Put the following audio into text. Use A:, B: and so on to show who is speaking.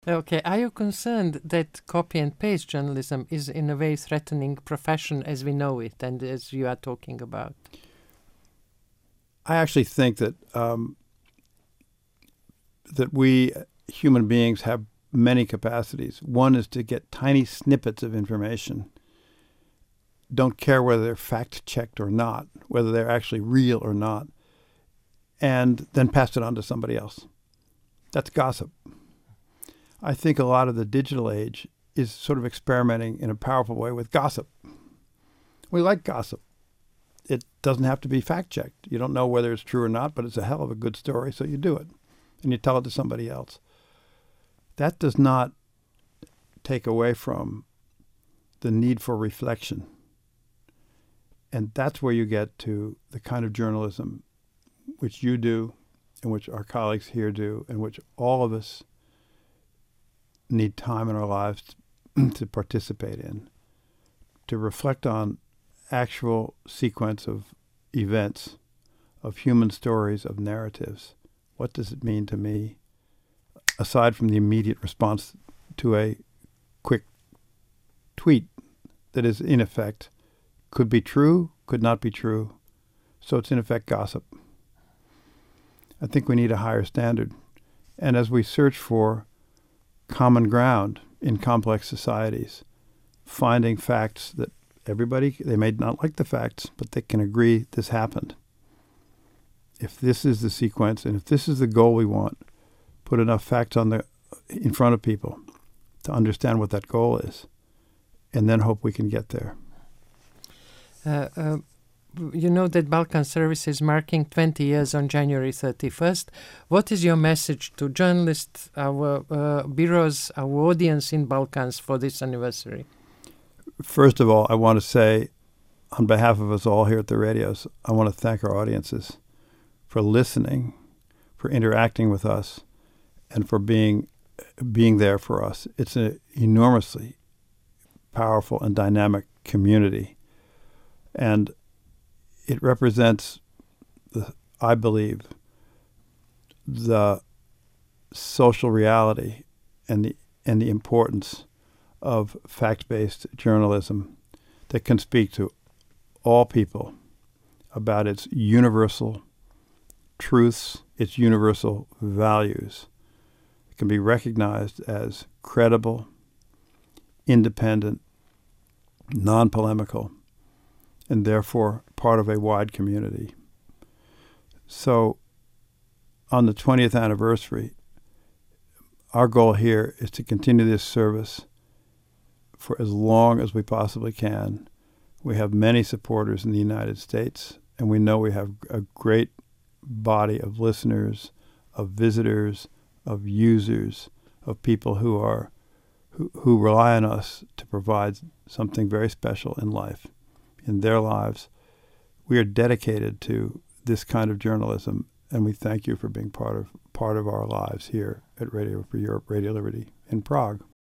A: Okay, are you concerned that copy and paste journalism is in a way threatening profession as we know it and as you are talking about?
B: I actually think that that we human beings have many capacities. One is to get tiny snippets of information. Don't care whether they're fact-checked or not, whether they're actually real or not, and then pass it on to somebody else. That's gossip. I think a lot of the digital age is sort of experimenting in a powerful way with gossip. We like gossip. It doesn't have to be fact-checked. You don't know whether it's true or not, but it's a hell of a good story, so you do it, and you tell it to somebody else. That does not take away from the need for reflection. And that's where you get to the kind of journalism which you do, and which our colleagues here do, and which all of us need time in our lives to participate in, to reflect on actual sequence of events, of human stories, of narratives. What does it mean to me, aside from the immediate response to a quick tweet that is, in effect, could be true, could not be true, so it's in effect gossip. I think we need a higher standard. And as we search for common ground in complex societies, finding facts that everybody, they may not like the facts, but they can agree this happened. If this is the sequence and if this is the goal we want, put enough facts in front of people to understand what that goal is, and then hope we can get there.
A: You know that Balkan Service is marking 20 years on January 31st. What is your message to journalists, our bureaus, our audience in Balkans for this anniversary?
B: First of all, I want to say, on behalf of us all here at the radios, I want to thank our audiences for listening, for interacting with us, and for being there for us. It's an enormously powerful and dynamic community. And it represents, I believe, the social reality and the importance of fact-based journalism that can speak to all people about its universal truths, its universal values. It can be recognized as credible, independent, non-polemical, and therefore part of a wide community. So on the 20th anniversary, our goal here is to continue this service for as long as we possibly can. We have many supporters in the United States, and we know we have a great body of listeners, of visitors, of users, of people who rely on us to provide something very special in life, in their lives. We are dedicated to this kind of journalism, and we thank you for being part of our lives here at Radio Free Europe, Radio Liberty in Prague.